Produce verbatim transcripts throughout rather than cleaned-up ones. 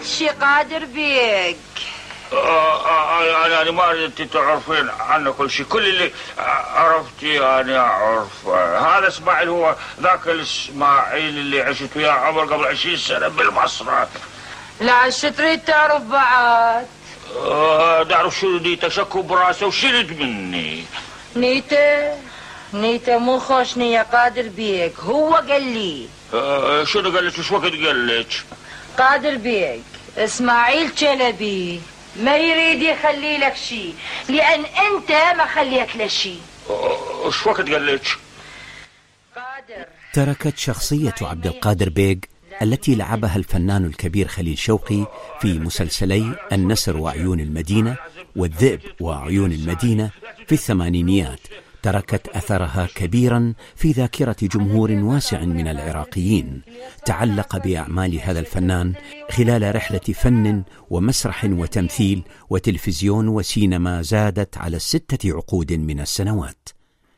شي قادر بيك؟ أنا أنا ما أريد أنت تعرفين عنه كل شيء، كل اللي عرفتي أنا أعرف. هذا إسماعيل هو ذاك الإسماعيل اللي عشت وياه عمر قبل عشرين سنة بالمصرة. لا عش تريد تعرف بعد؟ تعرف شو نيته؟ شكو براسه وشلت مني. نيته نيته مو خوش نية قادر بيك، هو قال لي. أه شنو قال لك؟ وش وقت قال لك؟ قادر بيك اسماعيل شلبي ما يريد يخلي لك شيء، لأن أنت ما خليت له شيء. وش وقت قال لك؟ قادر. تركت شخصية عبد القادر بيغ التي لعبها الفنان الكبير خليل شوقي في مسلسلي النسر وعيون المدينة والذئب وعيون المدينة في الثمانينيات، تركت أثرها كبيرا في ذاكرة جمهور واسع من العراقيين تعلق بأعمال هذا الفنان خلال رحلة فن ومسرح وتمثيل وتلفزيون وسينما زادت على الستة عقود من السنوات.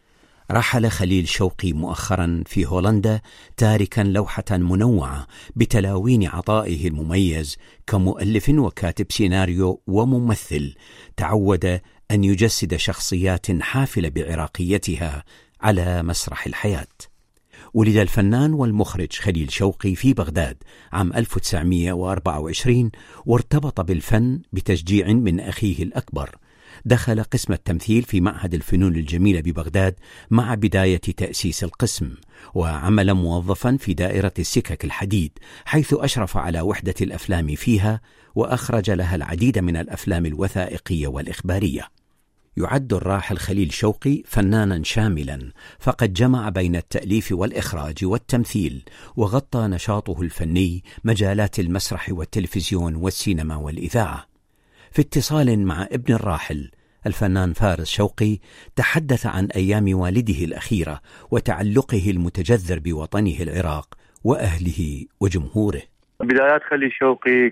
رحل خليل شوقي مؤخرا في هولندا تاركا لوحة منوعة بتلاوين عطائه المميز كمؤلف وكاتب سيناريو وممثل، تعود أن يجسد شخصيات حافلة بعراقيتها على مسرح الحياة. ولد الفنان والمخرج خليل شوقي في بغداد عام ألف وتسعمئة وأربعة وعشرين، وارتبط بالفن بتشجيع من أخيه الأكبر. دخل قسم التمثيل في معهد الفنون الجميلة ببغداد مع بداية تأسيس القسم، وعمل موظفا في دائرة السكك الحديد حيث أشرف على وحدة الأفلام فيها، وأخرج لها العديد من الأفلام الوثائقية والإخبارية. يعد الراحل خليل شوقي فنانا شاملا، فقد جمع بين التأليف والإخراج والتمثيل، وغطى نشاطه الفني مجالات المسرح والتلفزيون والسينما والإذاعة. في اتصال مع ابن الراحل الفنان فارس شوقي تحدث عن أيام والده الأخيرة وتعلقه المتجذر بوطنه العراق وأهله وجمهوره. بدايات خليل شوقي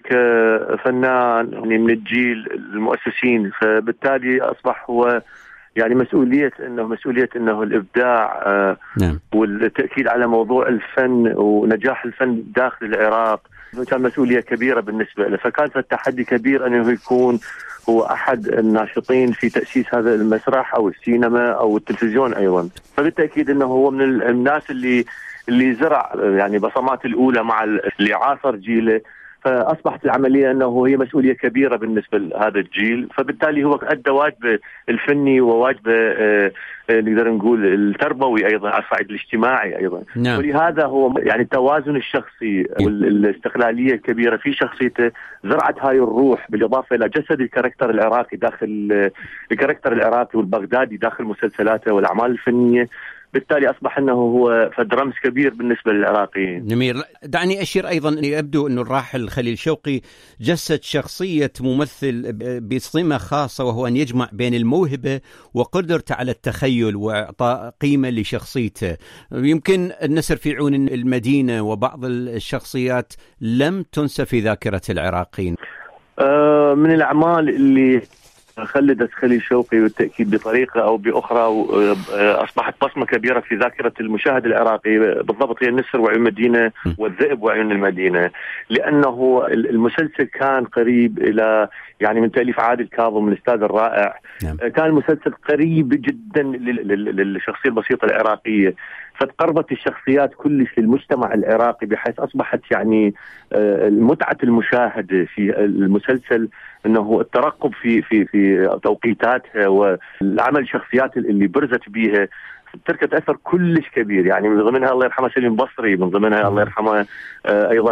كفنان يعني من الجيل المؤسسين، فبالتالي أصبح هو يعني مسؤولية أنه مسؤولية أنه الإبداع آه نعم. والتأكيد على موضوع الفن ونجاح الفن داخل العراق كان مسؤولية كبيرة بالنسبة له، فكان التحدي كبير أنه يكون هو أحد الناشطين في تأسيس هذا المسرح أو السينما أو التلفزيون أيضا. فبالتأكيد أنه هو من الناس اللي اللي زرع يعني بصمات الأولى مع اللي عاصر جيله، فأصبحت العملية أنه هي مسؤولية كبيرة بالنسبة لهذا الجيل، فبالتالي هو أدى واجبه الفني وواجبه آه نقدر نقول التربوي أيضا على الصعيد الاجتماعي أيضا. نعم. ولهذا هو يعني التوازن الشخصي والاستقلالية الكبيرة في شخصيته زرعت هاي الروح، بالإضافة إلى جسد الكاركتر العراقي داخل الكاركتر العراقي والبغدادي داخل مسلسلاته والأعمال الفنية. بالتالي أصبح أنه هو فد رمز كبير بالنسبة للعراقيين. جميل. دعني أشير أيضا أن يبدو أن الراحل خليل شوقي جسد شخصية ممثل بصمة خاصة، وهو أن يجمع بين الموهبة وقدرته على التخيل وإعطاء قيمة لشخصيته. يمكن النسر في عيون المدينة وبعض الشخصيات لم تنسى في ذاكرة العراقيين. آه من الأعمال اللي خلدت خليل شوقي بالتأكيد بطريقة أو بأخرى وأصبحت بصمة كبيرة في ذاكرة المشاهد العراقي بالضبط هي النسر وعيون المدينة والذئب وعيون المدينة، لأنه المسلسل كان قريب إلى يعني من تأليف عادل كاظم الأستاذ الرائع. نعم. كان المسلسل قريب جدا للشخصية البسيطة العراقية، فتقربت الشخصيات كلش للمجتمع العراقي بحيث أصبحت يعني متعة المشاهد في المسلسل أنه الترقب في في في توقيتاتها والعمل الشخصيات اللي برزت بيها تركت أثر كلش كبير، يعني من ضمنها الله يرحمه سليم بصري، من ضمنها الله يرحمه أيضا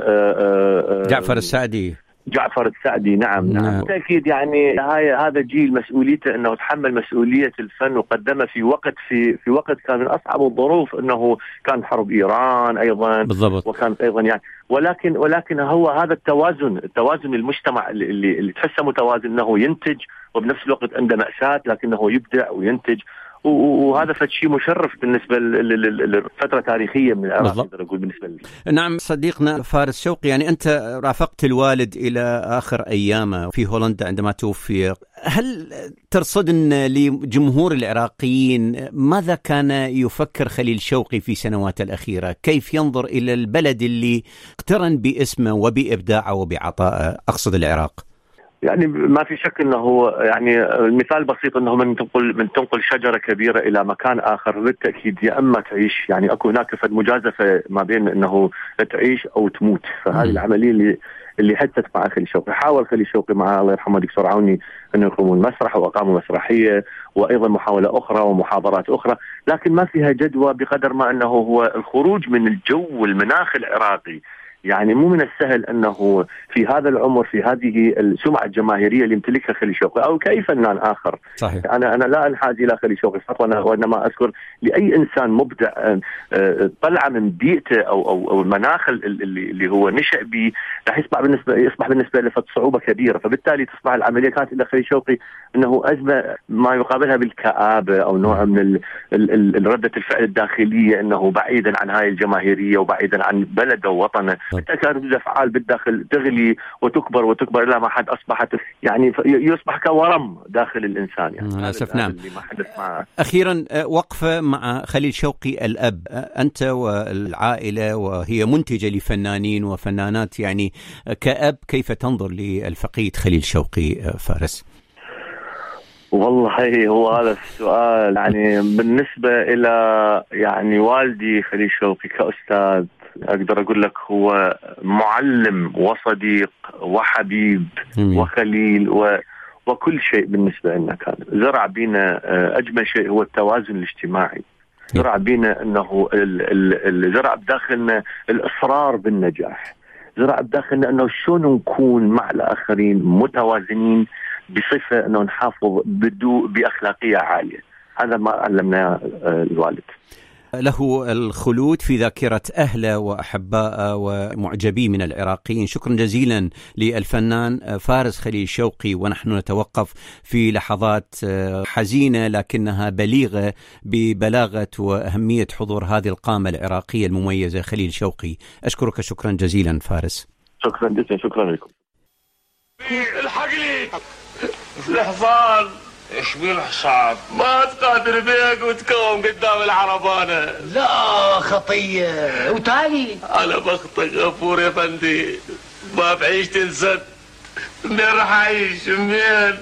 جعفر السعدي جعفر السعدي. نعم نعم بالتأكيد يعني هاي هذا جيل مسؤوليته انه تحمل مسؤولية الفن وقدمه في وقت في في وقت كان من اصعب الظروف، انه كان حرب ايران ايضا بالضبط. وكانت ايضا يعني ولكن ولكن هو هذا التوازن التوازن المجتمع اللي اللي تحسه متوازن، انه ينتج وبنفس الوقت عنده مأساة لكنه يبدع وينتج، وهذا فشي مشرف بالنسبة لفترة تاريخية من العراق أقدر أقول بالنسبة لي. نعم صديقنا فارس شوقي، يعني أنت رافقت الوالد إلى آخر أيامه في هولندا عندما توفي، هل ترصدن لجمهور العراقيين ماذا كان يفكر خليل شوقي في سنوات الأخيرة؟ كيف ينظر إلى البلد اللي اقترن باسمه وبإبداعه وبعطائه، أقصد العراق؟ يعني ما في شك انه يعني المثال بسيط انه من تنقل من تنقل شجره كبيره الى مكان اخر بالتاكيد يا اما تعيش، يعني اكو هناك فد مجازفه ما بين انه تعيش او تموت. فهذه العمليه اللي اللي حدثت مع خليل شوقي. حاول خليل شوقي مع الله يرحمه دكتور عوني انه يقومون مسرح واقاموا مسرحيه وايضا محاوله اخرى ومحاضرات اخرى، لكن ما فيها جدوى بقدر ما انه هو الخروج من الجو والمناخ العراقي. يعني مو من السهل أنه في هذا العمر في هذه السمعة الجماهيرية اللي يمتلكها خليل شوقي أو كأي فنان آخر. صحيح. أنا أنا لا أنحاز إلى خليل شوقي فقط، وإنما أذكر لأي إنسان مبدع طلع من بيئته أو أو أو المناخ اللي اللي هو نشأ به راح يصبح بالنسبة يصبح بالنسبة له صعوبة كبيرة، فبالتالي تصبح العملية كانت إلى خليل شوقي أنه أزمة ما يقابلها بالكآبة أو نوع من الردة الفعل الداخلية، أنه بعيدا عن هاي الجماهيرية وبعيدا عن بلده ووطنه كانت ردة أفعال بالداخل تغلي وتكبر وتكبر إلى ما حد أصبحت يعني يصبح كورم داخل الإنسان. يعني للأسف نعم. أخيرا وقفة مع خليل شوقي الأب، أنت والعائلة وهي منتجة لفنانين وفنانات، يعني كأب كيف تنظر للفقيد خليل شوقي فارس؟ والله هو هذا السؤال يعني بالنسبة إلى يعني والدي خليل شوقي كأستاذ أقدر أقول لك هو معلم وصديق وحبيب مم. وخليل و... وكل شيء بالنسبة لنا. كان زرع بينا أجمل شيء هو التوازن الاجتماعي، زرع بينا أنه ال... ال... زرع بداخلنا الإصرار بالنجاح، زرع بداخلنا أنه شلون نكون مع الآخرين متوازنين بصفة أنه نحافظ بدو بأخلاقية عالية. هذا ما علمنا الوالد. له الخلود في ذاكرة أهله وأحبائه ومعجبيه من العراقيين. شكرا جزيلا للفنان فارس خليل شوقي، ونحن نتوقف في لحظات حزينة لكنها بليغة ببلاغة وأهمية حضور هذه القامة العراقية المميزة خليل شوقي. أشكرك شكرا جزيلا فارس. شكرا جزيلا. شكرا لكم. الحق لي الحصان. ايش بيه الحصان؟ ما تقادر بيك وتقوم قدام العربانة. لا خطية وتالي انا بخطك غفور يا فندي، ما بعيش تنسد. منين راح اعيش منين؟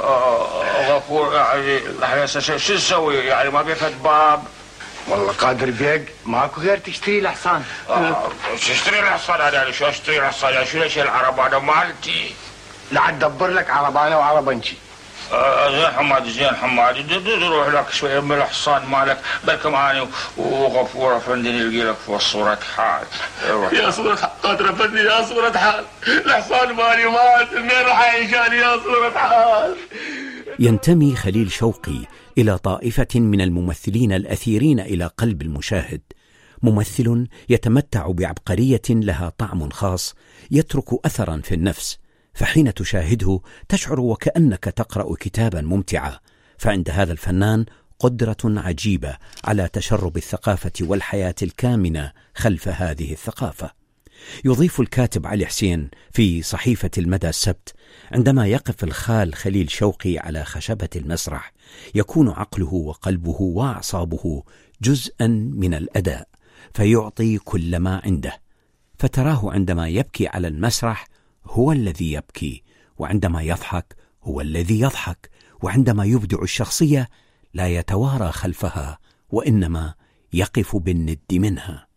غفور يعني احنا شو نسوي يعني؟ ما بيفت باب. والله قادر بيك ماكو غير تشتري الحصان. آه تشتري الحصان؟ انا يعني شو اشتري الحصان؟ يعني شو ليش العربانة مالتي؟ لا ادبر لك عربانة وعربنشي. آه زين حمادي زين حمادي روح لك شويه من الحصان مالك، بلكم اني وغفور افندي نلقي لك في صوره حال. يا صوره حال قادر افندي، يا صوره حال الحصان مالي مات، منين راح يعيشاني يا صوره حال. ينتمي خليل شوقي إلى طائفة من الممثلين الأثيرين إلى قلب المشاهد، ممثل يتمتع بعبقرية لها طعم خاص يترك أثرا في النفس، فحين تشاهده تشعر وكأنك تقرأ كتابا ممتعا. فعند هذا الفنان قدرة عجيبة على تشرب الثقافة والحياة الكامنة خلف هذه الثقافة. يضيف الكاتب علي حسين في صحيفة المدى السبت: عندما يقف الخال خليل شوقي على خشبة المسرح يكون عقله وقلبه وأعصابه جزءا من الأداء، فيعطي كل ما عنده، فتراه عندما يبكي على المسرح هو الذي يبكي، وعندما يضحك هو الذي يضحك، وعندما يبدع الشخصية لا يتوارى خلفها وإنما يقف بالند منها.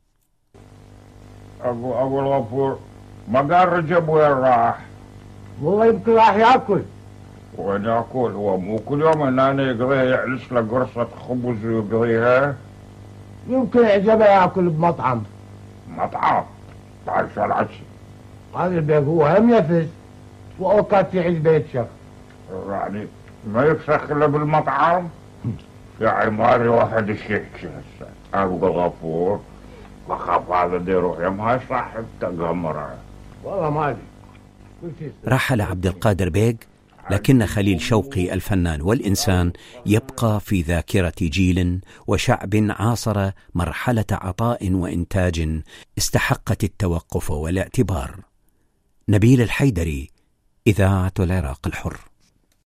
أبو أبو الغفور ما قال رجب وين راح؟ والله يمكن راح يأكل. وين يأكل؟ هو مو كل يوم أنا يقضيها يعلش له قرصة خبز ويقضيها؟ يمكن عجبه يأكل بمطعم. مطعم؟ تعرف شو العشي؟ هذا البيت هو هم يفز وأوقات في عز بيت شخص. يعني ما يفسخ إلا بالمطعم؟ يا عماري واحد الشيخ هسه أبو الغفور بخاف هذا دي يروح يمها صاحب تقمر. والله مالي. رحل عبد القادر بيغ، لكن خليل شوقي الفنان والإنسان يبقى في ذاكرة جيل وشعب عاصر مرحلة عطاء وإنتاج استحقت التوقف والاعتبار. نبيل الحيدري، إذاعة العراق الحر.